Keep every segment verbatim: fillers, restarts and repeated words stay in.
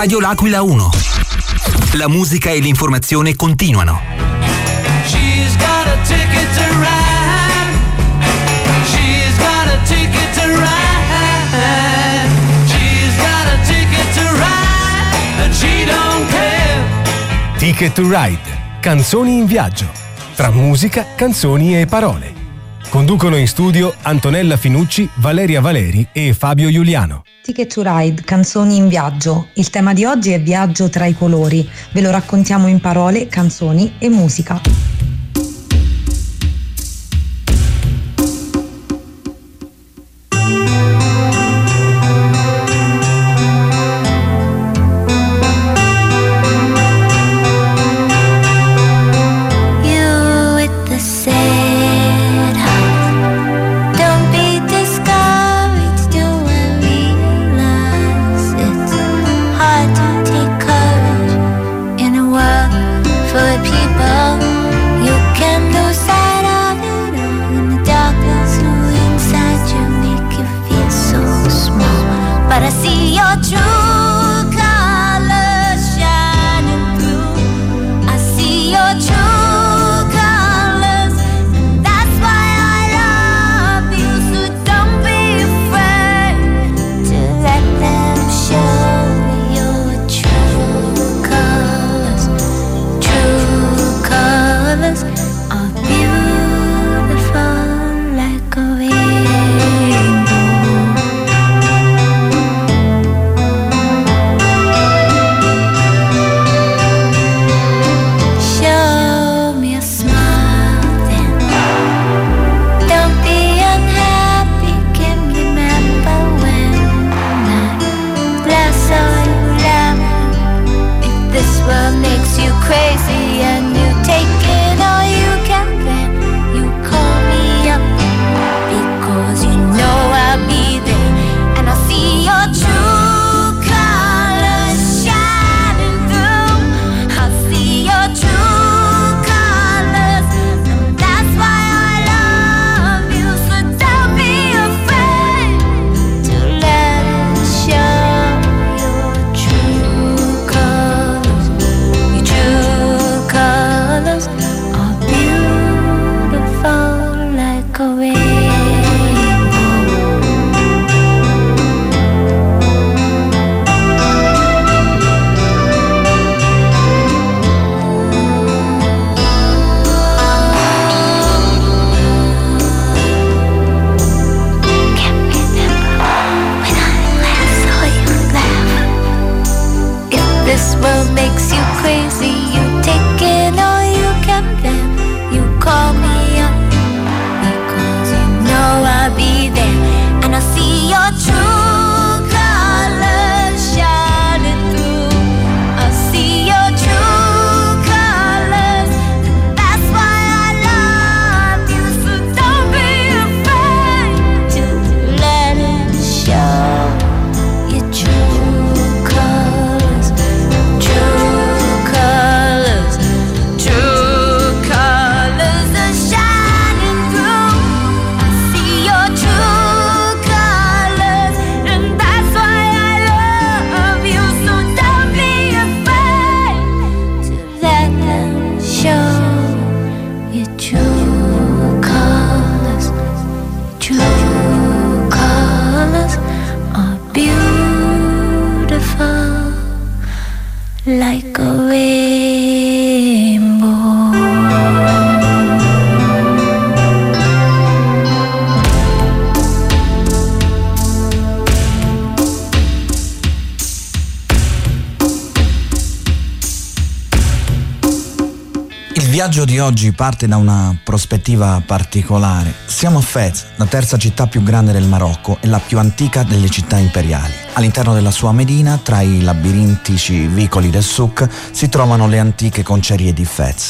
Radio L'Aquila uno. La musica e l'informazione continuano. She's got a ticket to ride. She's got a ticket to ride. She's got a ticket to ride and she don't care. Ticket to Ride. Canzoni in viaggio. Tra musica, canzoni e parole. Conducono in studio Antonella Finucci, Valeria Valeri e Fabio Giuliano. Ticket to Ride, canzoni in viaggio. Il tema di oggi è viaggio tra i colori. Ve lo raccontiamo in parole, canzoni e musica. Like a rainbow. Il viaggio di oggi parte da una prospettiva particolare. Siamo a Fez, la terza città più grande del Marocco e la più antica delle città imperiali. All'interno della sua medina, tra i labirintici vicoli del souk, si trovano le antiche concerie di Fez.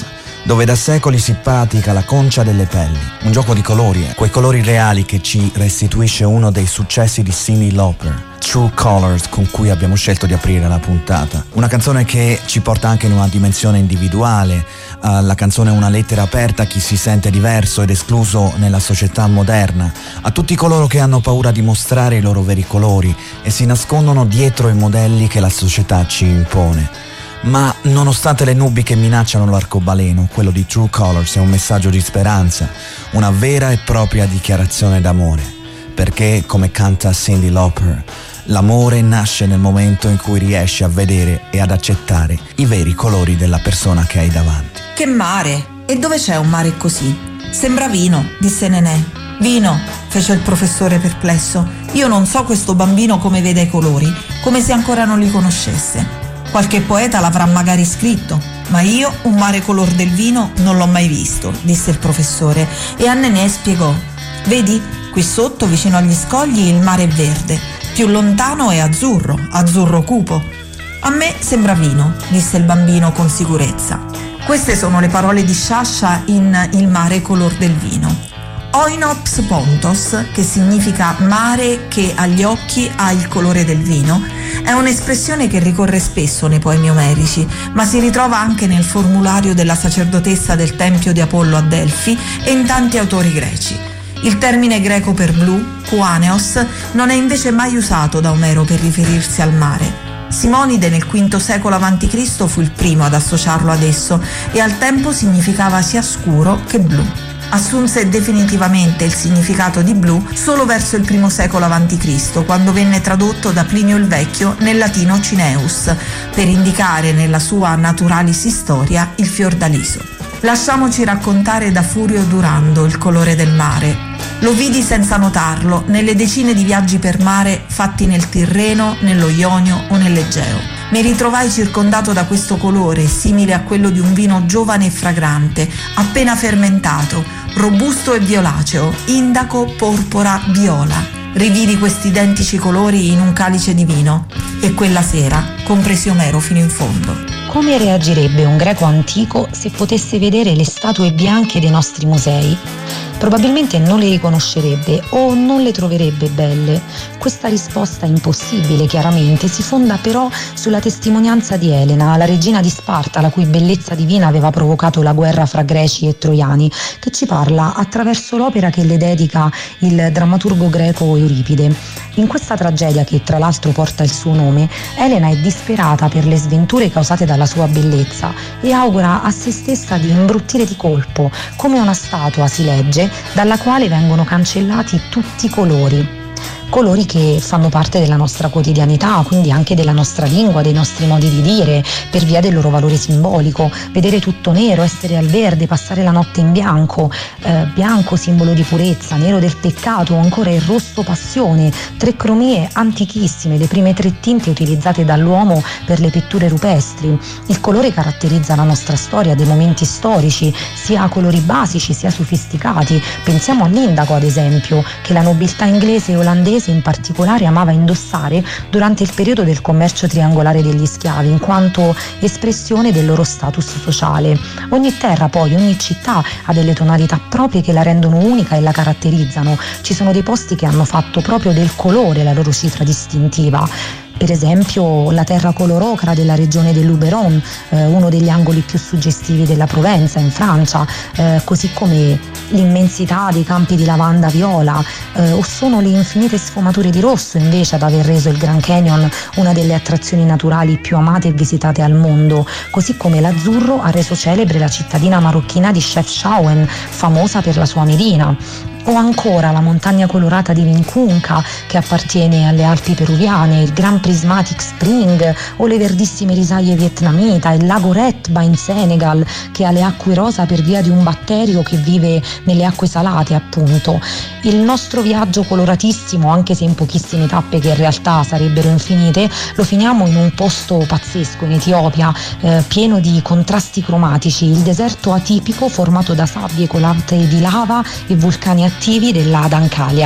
dove da secoli si pratica la concia delle pelli, un gioco di colori, eh? quei colori reali che ci restituisce uno dei successi di Cyndi Lauper, True Colors, con cui abbiamo scelto di aprire la puntata. Una canzone che ci porta anche in una dimensione individuale. Uh, la canzone è una lettera aperta a chi si sente diverso ed escluso nella società moderna, a tutti coloro che hanno paura di mostrare i loro veri colori e si nascondono dietro i modelli che la società ci impone. Ma nonostante le nubi che minacciano l'arcobaleno, quello di True Colors è un messaggio di speranza, una vera e propria dichiarazione d'amore. Perché, come canta Cyndi Lauper, l'amore nasce nel momento in cui riesci a vedere e ad accettare i veri colori della persona che hai davanti. Che mare! E dove c'è un mare così? Sembra vino, disse Nenè. Vino, fece il professore perplesso. Io non so questo bambino come vede i colori, come se ancora non li conoscesse. Qualche poeta l'avrà magari scritto, ma io un mare color del vino non l'ho mai visto, disse il professore, e a Nenè spiegò. Vedi, qui sotto, vicino agli scogli, il mare è verde, più lontano è azzurro, azzurro cupo. A me sembra vino, disse il bambino con sicurezza. Queste sono le parole di Sciascia in Il mare color del vino. Oinops pontos, che significa mare che agli occhi ha il colore del vino, è un'espressione che ricorre spesso nei poemi omerici, ma si ritrova anche nel formulario della sacerdotessa del tempio di Apollo a Delfi e in tanti autori greci. Il termine greco per blu, kuaneos, non è invece mai usato da Omero per riferirsi al mare. Simonide nel quinto secolo avanti Cristo fu il primo ad associarlo ad esso e al tempo significava sia scuro che blu. Assunse definitivamente il significato di blu solo verso il primo secolo avanti Cristo, quando venne tradotto da Plinio il Vecchio nel latino cineus, per indicare nella sua Naturalis Historia il fiordaliso. Lasciamoci raccontare da Furio Durando il colore del mare. Lo vidi senza notarlo nelle decine di viaggi per mare fatti nel Tirreno, nello Ionio o nell'Egeo. Mi ritrovai circondato da questo colore, simile a quello di un vino giovane e fragrante, appena fermentato, robusto e violaceo, indaco, porpora, viola. Rividi questi identici colori in un calice di vino e quella sera compresi Omero fino in fondo. Come reagirebbe un greco antico se potesse vedere le statue bianche dei nostri musei? Probabilmente non le riconoscerebbe o non le troverebbe belle. Questa risposta impossibile, chiaramente, si fonda però sulla testimonianza di Elena, la regina di Sparta, la cui bellezza divina aveva provocato la guerra fra greci e troiani, che ci parla attraverso l'opera che le dedica il drammaturgo greco Euripide. In questa tragedia, che tra l'altro porta il suo nome, Elena è disperata per le sventure causate dalla sua bellezza e augura a se stessa di imbruttire di colpo, come una statua, si legge, dalla quale vengono cancellati tutti i colori. Colori che fanno parte della nostra quotidianità, quindi anche della nostra lingua, dei nostri modi di dire, per via del loro valore simbolico. Vedere tutto nero, essere al verde, passare la notte in bianco, eh, bianco simbolo di purezza, nero del peccato, o ancora il rosso passione, tre cromie antichissime, le prime tre tinte utilizzate dall'uomo per le pitture rupestri. Il colore caratterizza la nostra storia, dei momenti storici, sia colori basici sia sofisticati. Pensiamo all'indaco, ad esempio, che la nobiltà inglese e olandese in particolare amava indossare durante il periodo del commercio triangolare degli schiavi, in quanto espressione del loro status sociale. Ogni terra, poi, ogni città ha delle tonalità proprie che la rendono unica e la caratterizzano. Ci sono dei posti che hanno fatto proprio del colore la loro cifra distintiva. Per esempio la terra color ocra della regione del Luberon, eh, uno degli angoli più suggestivi della Provenza in Francia, eh, così come l'immensità dei campi di lavanda viola, eh, o sono le infinite sfumature di rosso invece ad aver reso il Grand Canyon una delle attrazioni naturali più amate e visitate al mondo, così come l'azzurro ha reso celebre la cittadina marocchina di Chefchaouen, famosa per la sua medina. O ancora la montagna colorata di Vincunca, che appartiene alle Alpi peruviane, il Grand Prismatic Spring, o le verdissime risaie vietnamita, il lago Retba in Senegal, che ha le acque rosa per via di un batterio che vive nelle acque salate, appunto. Il nostro viaggio coloratissimo, anche se in pochissime tappe che in realtà sarebbero infinite, lo finiamo in un posto pazzesco in Etiopia, eh, pieno di contrasti cromatici, il deserto atipico formato da sabbie colate di lava e vulcani attivi della Dancalia.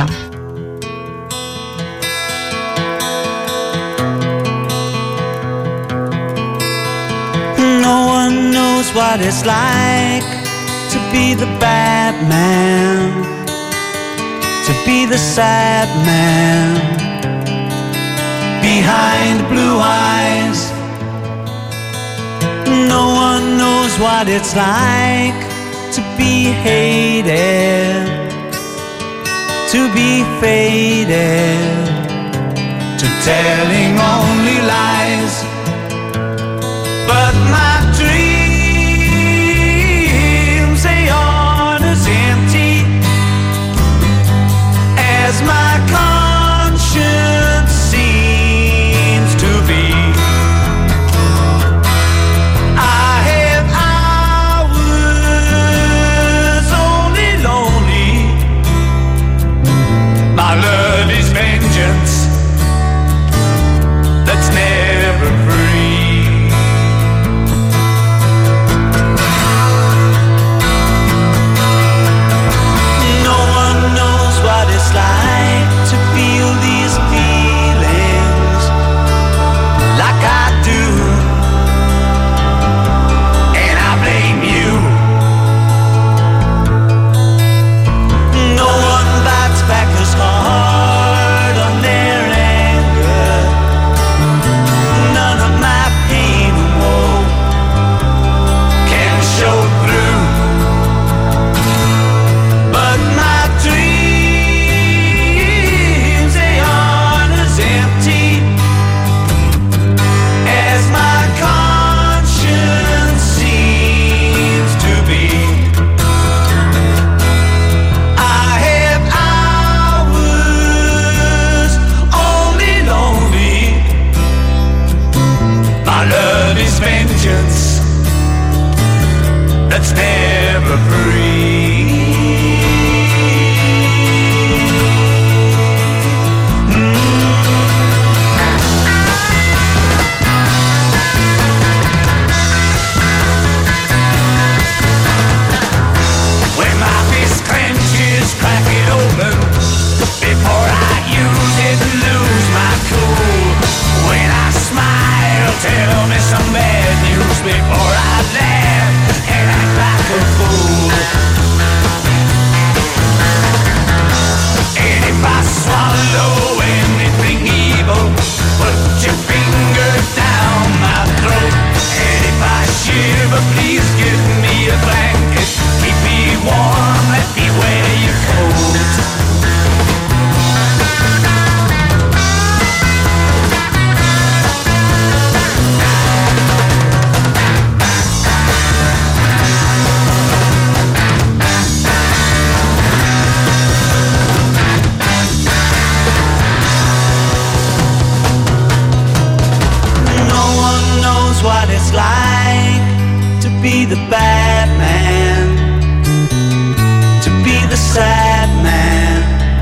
No one knows what it's like to be the bad man, to be the sad man behind blue eyes. No one knows what it's like to be hated, to be faded, to telling only lies. But my dreams, they aren't as empty as my conscience seems to be. I have hours only lonely. My love is vengeance that's never free. No one knows what it's like to feel these feelings like I do, and I blame you. No one bites back as hard on their anger. None of my pain and woe can show through. But my dreams, they aren't as empty as my conscience seems to be. I have hours only lonely. My love is vengeance that's never free. When my fist clenches, crack it open before I use it and lose my cool. When I smile, tell me some bad news before I laugh and act like a fool. And if I swallow anything evil, put your finger down my throat. And if I shiver, please give me a blanket. Keep me warm, let me wear your coat. No one knows what it's like to be the bad man, to be the sad man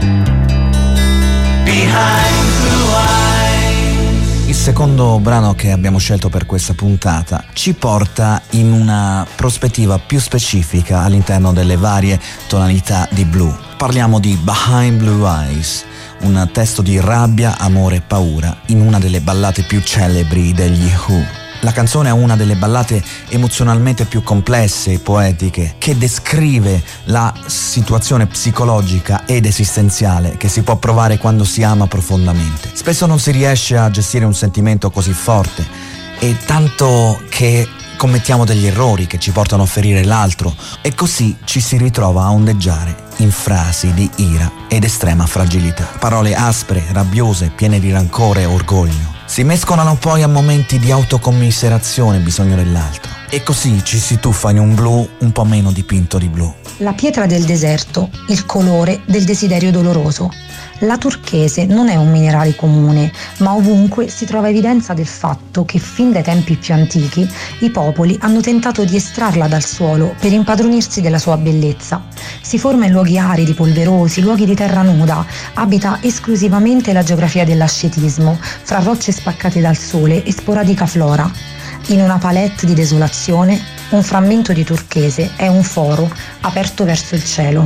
behind blue eyes. Il secondo brano che abbiamo scelto per questa puntata ci porta in una prospettiva più specifica all'interno delle varie tonalità di blu. Parliamo di Behind Blue Eyes, un testo di rabbia, amore e paura in una delle ballate più celebri degli Who. La canzone è una delle ballate emozionalmente più complesse e poetiche, che descrive la situazione psicologica ed esistenziale che si può provare quando si ama profondamente. Spesso non si riesce a gestire un sentimento così forte, e tanto che commettiamo degli errori che ci portano a ferire l'altro, e così ci si ritrova a ondeggiare in frasi di ira ed estrema fragilità. Parole aspre, rabbiose, piene di rancore e orgoglio si mescolano poi a momenti di autocommiserazione e bisogno dell'altro, e così ci si tuffa in un blu un po' meno dipinto di blu. La pietra del deserto, il colore del desiderio doloroso. La turchese non è un minerale comune, ma ovunque si trova evidenza del fatto che fin dai tempi più antichi i popoli hanno tentato di estrarla dal suolo per impadronirsi della sua bellezza. Si forma in luoghi aridi, polverosi, luoghi di terra nuda, abita esclusivamente la geografia dell'ascetismo, fra rocce spaccate dal sole e sporadica flora. In una palette di desolazione, un frammento di turchese è un foro aperto verso il cielo.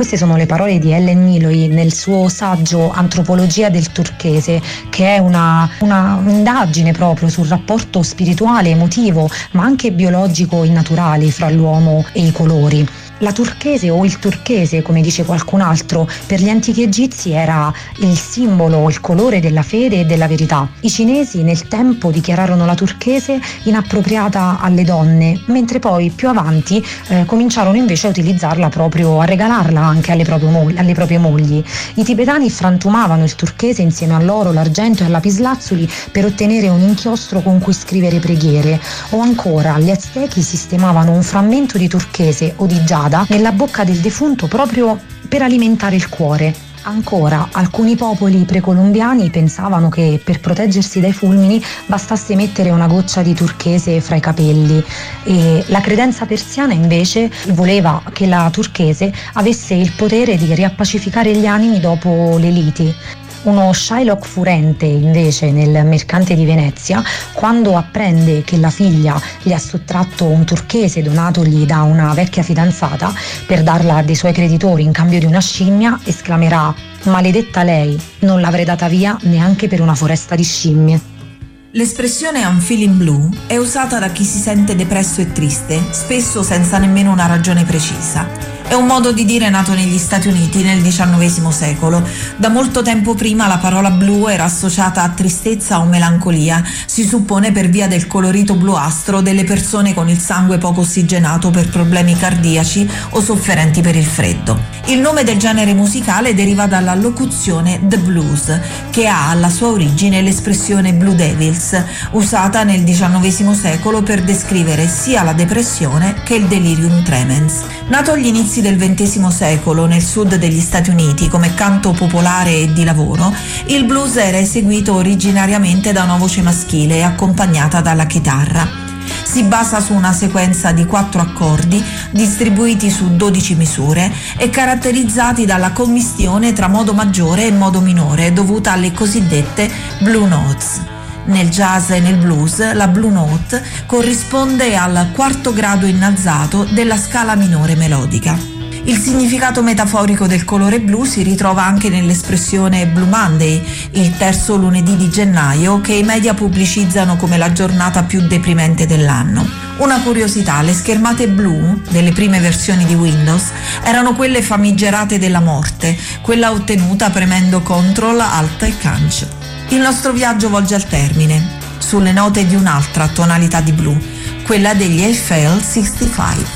Queste sono le parole di Ellen Meloy nel suo saggio Antropologia del turchese, che è una, una un'indagine proprio sul rapporto spirituale, emotivo, ma anche biologico e naturale fra l'uomo e i colori. La turchese o il turchese, come dice qualcun altro, per gli antichi egizi era il simbolo, il colore della fede e della verità. I cinesi nel tempo dichiararono la turchese inappropriata alle donne, mentre poi più avanti eh, cominciarono invece a utilizzarla proprio, a regalarla anche alle proprie, mogli, alle proprie mogli. I tibetani frantumavano il turchese insieme all'oro, l'argento e al lapislazzuli per ottenere un inchiostro con cui scrivere preghiere. O ancora, gli aztechi sistemavano un frammento di turchese o di giada nella bocca del defunto proprio per alimentare il cuore. Ancora, alcuni popoli precolombiani pensavano che per proteggersi dai fulmini bastasse mettere una goccia di turchese fra i capelli, e la credenza persiana invece voleva che la turchese avesse il potere di riappacificare gli animi dopo le liti. Uno Shylock furente invece nel Mercante di Venezia, quando apprende che la figlia gli ha sottratto un turchese donatogli da una vecchia fidanzata per darla a dei suoi creditori in cambio di una scimmia, esclamerà: maledetta lei, non l'avrei data via neanche per una foresta di scimmie. L'espressione I'm feeling blue è usata da chi si sente depresso e triste, spesso senza nemmeno una ragione precisa. È un modo di dire nato negli Stati Uniti nel diciannovesimo secolo. Da molto tempo prima la parola blu era associata a tristezza o melancolia, si suppone per via del colorito bluastro delle persone con il sangue poco ossigenato per problemi cardiaci o sofferenti per il freddo. Il nome del genere musicale deriva dalla locuzione The Blues, che ha alla sua origine l'espressione Blue Devils, usata nel diciannovesimo secolo per descrivere sia la depressione che il delirium tremens. Nato agli inizi del ventesimo secolo nel sud degli Stati Uniti come canto popolare e di lavoro, il blues era eseguito originariamente da una voce maschile accompagnata dalla chitarra. Si basa su una sequenza di quattro accordi distribuiti su dodici misure e caratterizzati dalla commistione tra modo maggiore e modo minore dovuta alle cosiddette blue notes. Nel jazz e nel blues la blue note corrisponde al quarto grado innalzato della scala minore melodica. Il significato metaforico del colore blu si ritrova anche nell'espressione Blue Monday, il terzo lunedì di gennaio, che i media pubblicizzano come la giornata più deprimente dell'anno. Una curiosità: le schermate blu delle prime versioni di Windows erano quelle famigerate della morte, quella ottenuta premendo Control, Alt e Canc. Il nostro viaggio volge al termine, sulle note di un'altra tonalità di blu, quella degli Eiffel sessantacinque.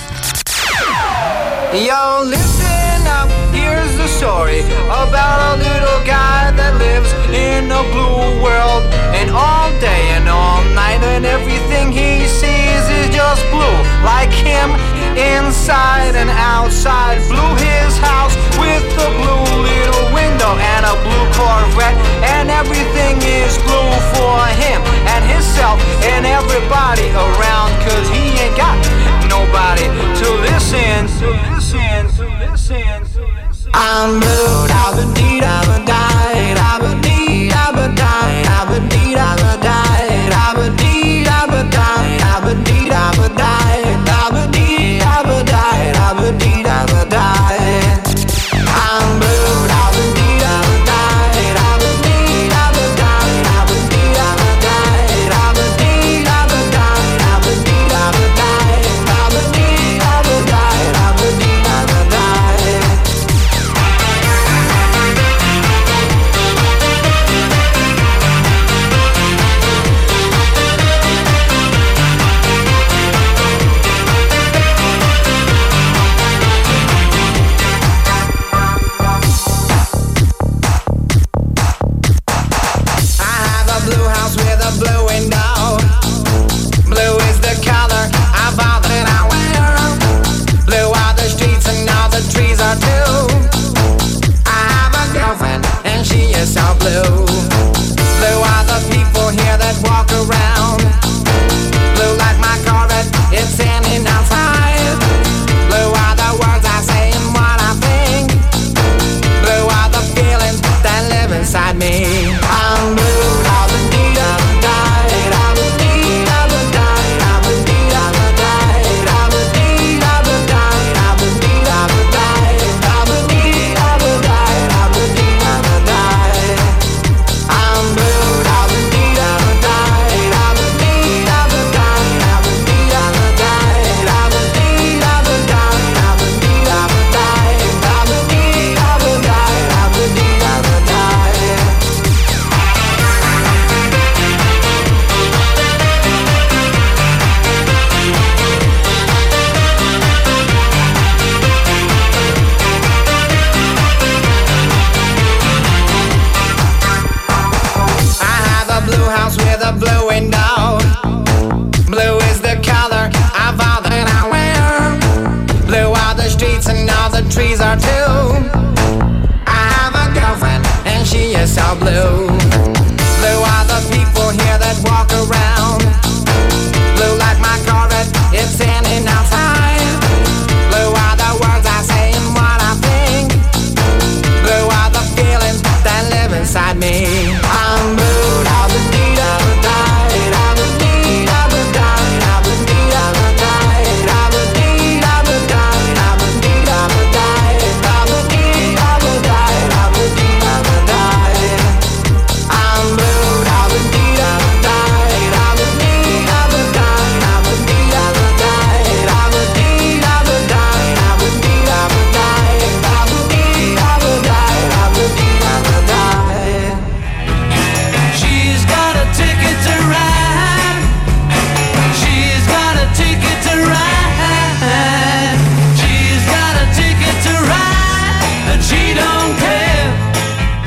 Yo, listen up, here's the story about a little guy that lives in a blue world. And all day and all night and everything he sees is just blue. Like him, inside and outside. Blue his house with a blue little window and a blue Corvette. And everything is blue for him and himself and everybody around. Cause he ain't got nobody to listen, to listen, to listen, to listen. I'm blue, da-ba-dee, da-ba-die, da-ba-dee, da-ba-die, da-ba-dee, da-ba-die, da-ba-dee, da-ba-die, da-ba-dee, da-ba-die, da-ba-dee, da-ba-die, da-ba-dee, da-ba-die. I'm blue, da-ba-dee, da-ba-die, da-ba-dee, da-ba-die, da-ba-dee, da-ba-die, da-ba-dee, da-ba-die, da-ba-dee, da-ba-die.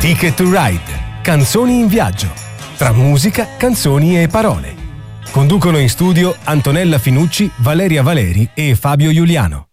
Ticket to Ride. Canzoni in viaggio. Tra musica, canzoni e parole. Conducono in studio Antonella Finucci, Valeria Valeri e Fabio Giuliano.